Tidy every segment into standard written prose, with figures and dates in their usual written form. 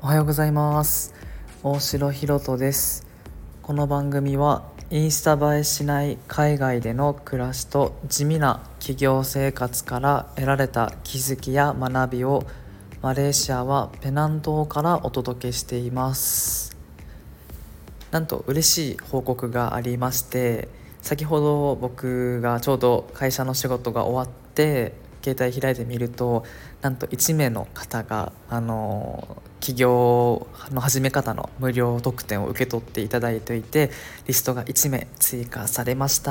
おはようございます。大城ひろとです。この番組はインスタ映えしない海外での暮らしと地味な企業生活から得られた気づきや学びをマレーシアはペナン島からお届けしています。なんと嬉しい報告がありまして、先ほど僕がちょうど会社の仕事が終わって携帯開いてみると、なんと1名の方が起業の始め方の無料特典を受け取っていただいていて、リストが1名追加されました。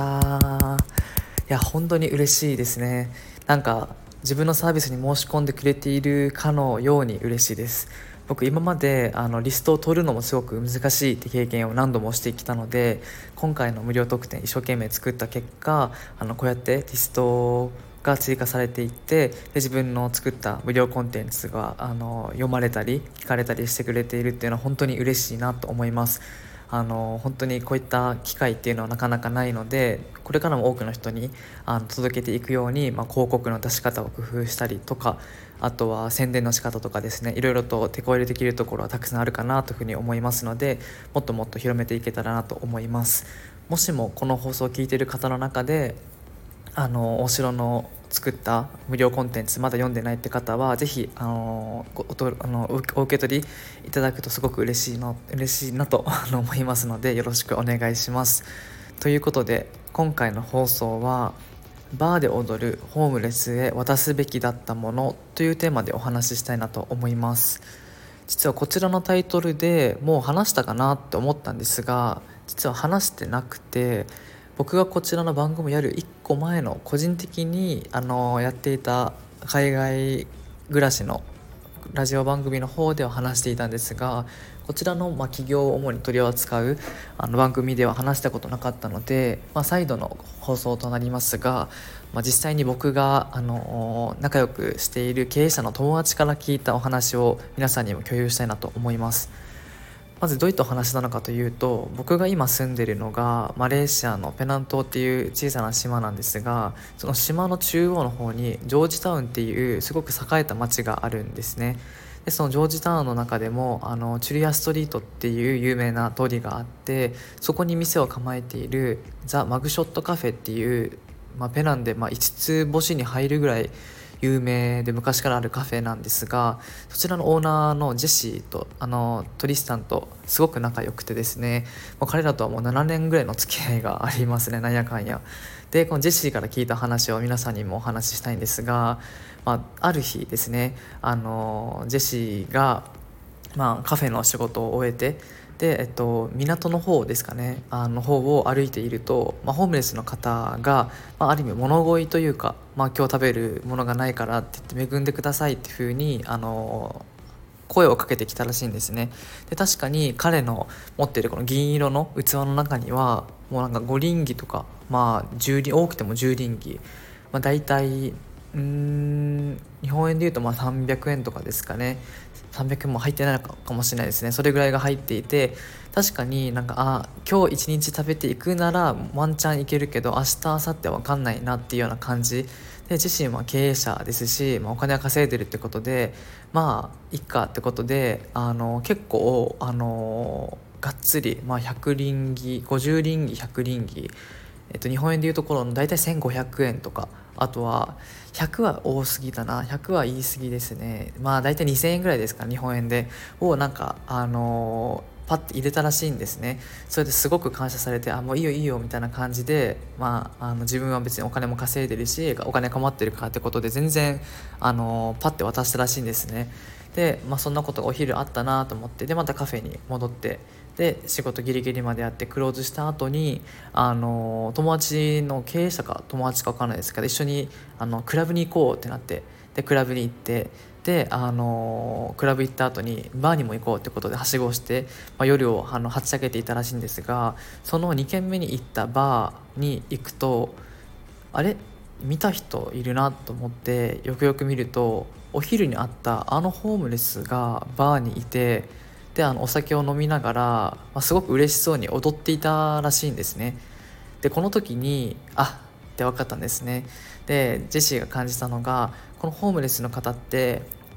いや本当に嬉しいですね。なんか自分のサービスに申し込んでくれているかのように嬉しいです。僕今までリストを取るのもすごく難しいって経験を何度もしてきたので、今回の無料特典一生懸命作った結果、こうやってリストが追加されていって、で自分の作った無料コンテンツが読まれたり聞かれたりしてくれているっていうのは本当に嬉しいなと思います。本当にこういった機会っていうのはなかなかないので、これからも多くの人に届けていくように、広告の出し方を工夫したりとか、あとは宣伝の仕方とかですね、いろいろと手こ入れできるところはたくさんあるかなというふうに思いますので、もっともっと広めていけたらなと思います。もしもこの放送を聞いている方の中で大城の作った無料コンテンツまだ読んでないって方は、ぜひお受け取りいただくとすごく嬉しいなと思いますので、よろしくお願いします。ということで、今回の放送はバーで踊るホームレスへ渡すべきだったものというテーマでお話ししたいなと思います。実はこちらのタイトルでもう話したかなって思ったんですが、実は話してなくて、僕がこちらの番組をやる1個前の個人的にやっていた海外暮らしのラジオ番組の方では話していたんですが、こちらの企業を主に取り扱う番組では話したことなかったので、再度の放送となりますが、実際に僕が仲良くしている経営者の友達から聞いたお話を皆さんにも共有したいなと思います。まずどういったお話なのかというと、僕が今住んでいるのがマレーシアのペナン島っていう小さな島なんですが、その島の中央の方にジョージタウンっていうすごく栄えた町があるんですね。でそのジョージタウンの中でもチュリアストリートっていう有名な通りがあって、そこに店を構えているザ・マグショットカフェっていう、ペナンで5つ星に入るぐらい有名で昔からあるカフェなんですが、そちらのオーナーのジェシーとトリスタンとすごく仲良くてですね、もう彼らとはもう7年ぐらいの付き合いがありますね、なんやかんや。でこのジェシーから聞いた話を皆さんにもお話ししたいんですが、ある日ですね、ジェシーが、カフェの仕事を終えて、で、港の方ですかね、方を歩いていると、ホームレスの方が、ある意味物乞いというか、今日食べるものがないからって言って恵んでくださいっていう風に声をかけてきたらしいんですね。で確かに彼の持っているこの銀色の器の中にはもうなんか5リンギとか、10リン多くても10リンギ、だいたい日本円でいうと300円とかですかね。300円も入ってないのかもしれないですね。それぐらいが入っていて、確かになんか今日一日食べていくならワンチャンいけるけど、明日明後日は分かんないなっていうような感じで、自身は経営者ですし、お金は稼いでるってことで、いっかってことで結構がっつり、100リンギ50リンギ100リンギ、日本円でいうところの大体1500円とか、あとは100は多すぎだな、100は言い過ぎですね。大体2000円ぐらいですか、日本円でをなんかパッて入れたらしいんですね。それですごく感謝されて、もういいよいいよみたいな感じで、自分は別にお金も稼いでるしお金困ってるからってことで全然パッて渡したらしいんですね。で、そんなことがお昼あったなと思って、でまたカフェに戻って、で仕事ギリギリまでやってクローズした後に友達の経営者か友達か分かんないですけど、一緒にクラブに行こうってなって、でクラブに行って、でクラブ行った後にバーにも行こうってことではしごして、夜をはっちゃけていたらしいんですが、その2軒目に行ったバーに行くと、あれ見た人いるなと思ってよくよく見ると、お昼に会ったホームレスがバーにいて、でお酒を飲みながら、すごく嬉しそうに踊っていたらしいんですね。でこの時にって分かったんですね。でジェシーが感じたのが、このホームレスの方って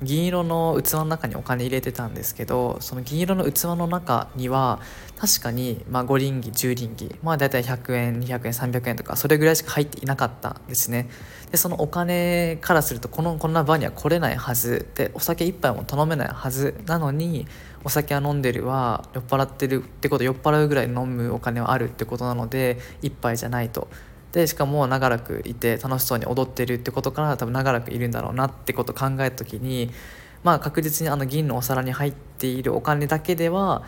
銀色の器の中にお金入れてたんですけど、その銀色の器の中には確かに5輪儀10輪儀、だいたい100円200円300円とかそれぐらいしか入っていなかったんですね。でそのお金からするとこんな場には来れないはずで、お酒一杯も頼めないはずなのに、お酒は飲んでるは酔っ払ってるってこと、酔っ払うぐらい飲むお金はあるってことなので一杯じゃないと。でしかも長らくいて楽しそうに踊ってるってことから多分長らくいるんだろうなってことを考えた時に、確実にあの銀のお皿に入っているお金だけでは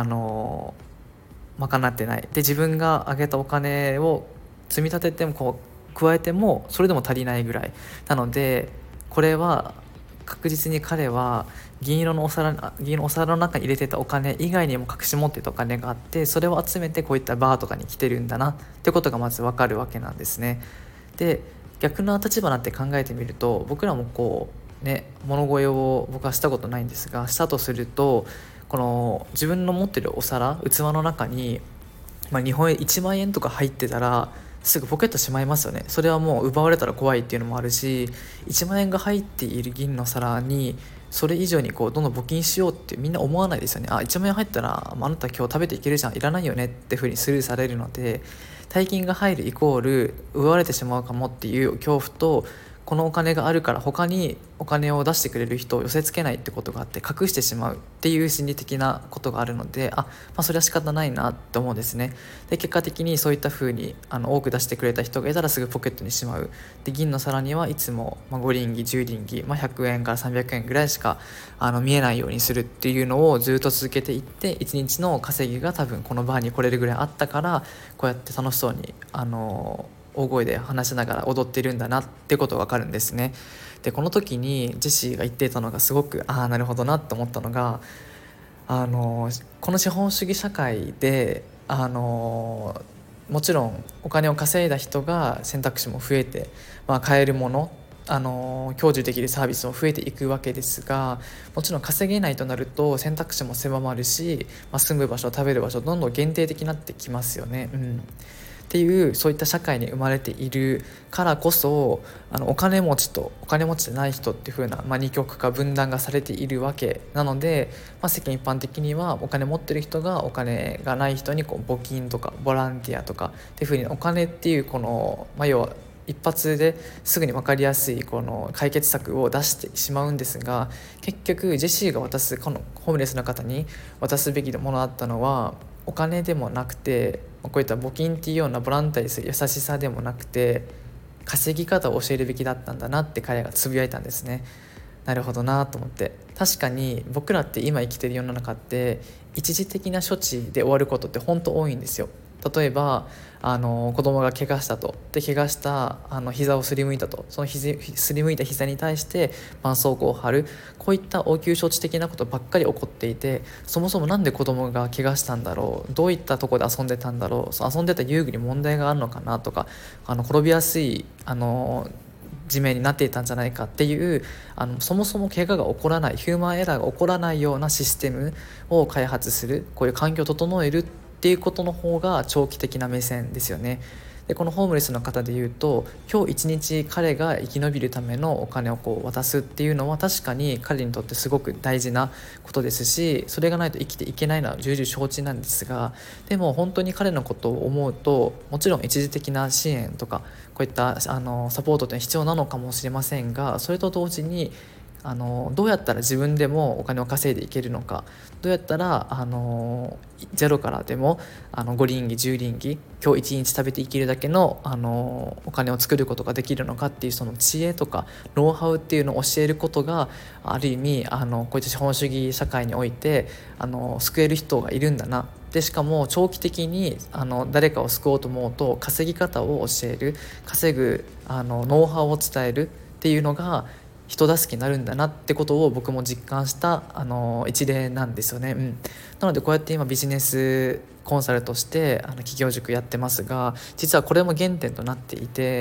賄ってない。で自分があげたお金を積み立てても加えてもそれでも足りないぐらいなので、これは確実に彼は銀色のお皿の中に入れてたお金以外にも隠し持ってたお金があって、それを集めてこういったバーとかに来てるんだなってことがまず分かるわけなんですね。で逆な立場になって考えてみると、僕らも物乞いを僕はしたことないんですが、したとするとこの自分の持ってるお皿器の中に、日本円1万円とか入ってたらすぐポケットしまいますよね。それはもう奪われたら怖いっていうのもあるし、1万円が入っている銀の皿にそれ以上にどんどん募金しようってみんな思わないですよね。1万円入ったら、あなた今日食べていけるじゃん、いらないよねっていうふうにスルーされるので、大金が入るイコール奪われてしまうかもっていう恐怖と、このお金があるから他にお金を出してくれる人を寄せつけないってことがあって隠してしまうっていう心理的なことがあるので、それは仕方ないなって思うんですね。で結果的にそういった風に多く出してくれた人がいたらすぐポケットにしまう。で銀の皿にはいつも5輪儀10輪儀、100円から300円ぐらいしか見えないようにするっていうのをずっと続けていって、1日の稼ぎが多分このバーに来れるぐらいあったから、こうやって楽しそうに大声で話しながら踊ってるんだなってことが分かるんですね。でこの時にジェシーが言っていたのがすごくなるほどなって思ったのが、この資本主義社会でもちろんお金を稼いだ人が選択肢も増えて、買えるもの享受できるサービスも増えていくわけですが、もちろん稼げないとなると選択肢も狭まるし、住む場所食べる場所どんどん限定的になってきますよね。っていうそういった社会に生まれているからこそ、お金持ちとお金持ちでない人っていう風な、二極化分断がされているわけなので、世間一般的にはお金持ってる人がお金がない人に募金とかボランティアとかっていう風にお金っていう要は一発ですぐに分かりやすいこの解決策を出してしまうんですが、結局ジェシーが渡すこのホームレスの方に渡すべきものだったのはお金でもなくて、こういった募金っていうようなボランティアにする優しさでもなくて、稼ぎ方を教えるべきだったんだなって彼がつぶやいたんですね。なるほどなと思って、確かに僕らって今生きてる世の中って一時的な処置で終わることって本当多いんですよ。例えば子供が怪我したと、で怪我した膝をすりむいたと、そのすりむいた膝に対して絆創膏を貼る、こういった応急処置的なことばっかり起こっていて、そもそもなんで子供が怪我したんだろう、どういったところで遊んでたんだろう、遊んでた遊具に問題があるのかなとか、転びやすい地面になっていたんじゃないかっていうそもそも怪我が起こらない、ヒューマンエラーが起こらないようなシステムを開発する、こういう環境を整えるっていうことの方が長期的な目線ですよね。でこのホームレスの方でいうと、今日一日彼が生き延びるためのお金を渡すっていうのは確かに彼にとってすごく大事なことですし、それがないと生きていけないのは重々承知なんですが、でも本当に彼のことを思うと、もちろん一時的な支援とかこういったサポートって必要なのかもしれませんが、それと同時にどうやったら自分でもお金を稼いでいけるのか、どうやったらゼロからでも5輪儀10輪儀今日1日食べていけるだけの、お金を作ることができるのかっていう、その知恵とかノウハウっていうのを教えることがある意味こういった資本主義社会において救える人がいるんだな。でしかも長期的に誰かを救おうと思うと稼ぎ方を教える、稼ぐノウハウを伝えるっていうのが人助けになるんだなってことを僕も実感した一例なんですよね。なのでこうやって今ビジネスコンサルとして企業塾やってますが、実はこれも原点となっていて、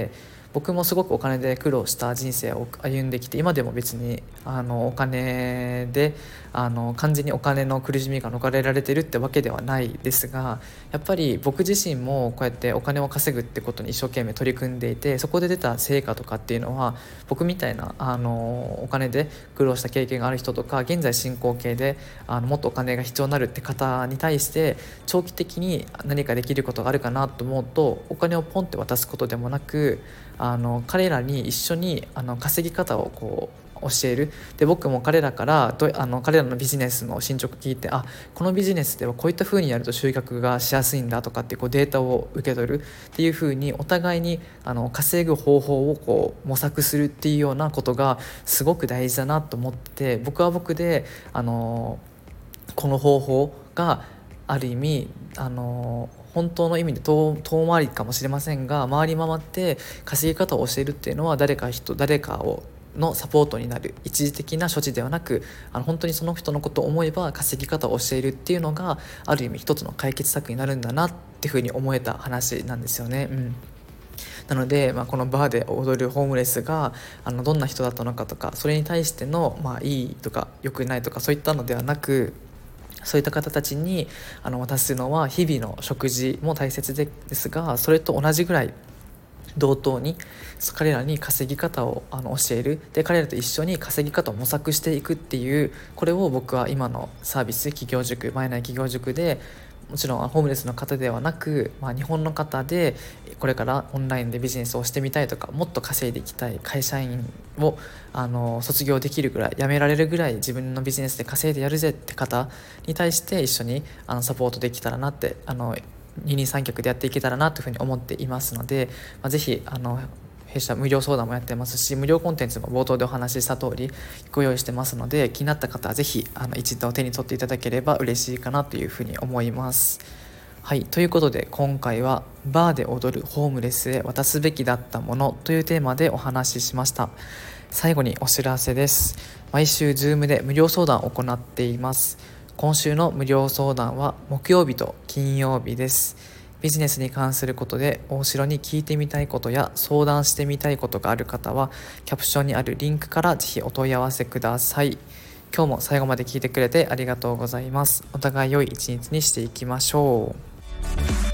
僕もすごくお金で苦労した人生を歩んできて、今でも別にお金で完全にお金の苦しみが逃れられてるってわけではないですが、やっぱり僕自身もこうやってお金を稼ぐってことに一生懸命取り組んでいて、そこで出た成果とかっていうのは、僕みたいなお金で苦労した経験がある人とか、現在進行形でもっとお金が必要になるって方に対して長期的に何かできることがあるかなと思うと、お金をポンって渡すことでもなく、彼らに一緒に稼ぎ方をこう教える。で、僕も彼らから彼らのビジネスの進捗聞いて、このビジネスではこういった風にやると集客がしやすいんだとかってこうデータを受け取るっていう風に、お互いに稼ぐ方法をこう模索するっていうようなことがすごく大事だなと思ってて、僕は僕でこの方法がある意味本当の意味で遠回りかもしれませんが、回り回って稼ぎ方を教えるっていうのは、誰かをのサポートになる一時的な処置ではなく、本当にその人のことを思えば稼ぎ方を教えるっていうのがある意味一つの解決策になるんだなっていうふうに思えた話なんですよね。なので、このバーで踊るホームレスがどんな人だったのかとか、それに対しての、いいとか良くないとかそういったのではなく、そういった方たちに渡すのは日々の食事も大切ですが、それと同じぐらい同等に彼らに稼ぎ方を教える。で、彼らと一緒に稼ぎ方を模索していくっていう、これを僕は今のサービス企業塾、前内企業塾で、もちろんホームレスの方ではなく、日本の方でこれからオンラインでビジネスをしてみたいとか、もっと稼いでいきたい、会社員を卒業できるぐらい、辞められるぐらい自分のビジネスで稼いでやるぜって方に対して一緒にサポートできたらなって、二人三脚でやっていけたらなというふうに思っていますので、ぜひ弊社無料相談もやってますし、無料コンテンツも冒頭でお話しした通りご用意してますので、気になった方はぜひ一度手に取っていただければ嬉しいかなというふうに思います。はい、ということで今回はバーで踊るホームレスへ渡すべきだったものというテーマでお話ししました。最後にお知らせです。毎週 Zoom で無料相談を行っています。今週の無料相談は木曜日と金曜日です。ビジネスに関することで大城に聞いてみたいことや相談してみたいことがある方は、キャプションにあるリンクからぜひお問い合わせください。今日も最後まで聞いてくれてありがとうございます。お互い良い一日にしていきましょう。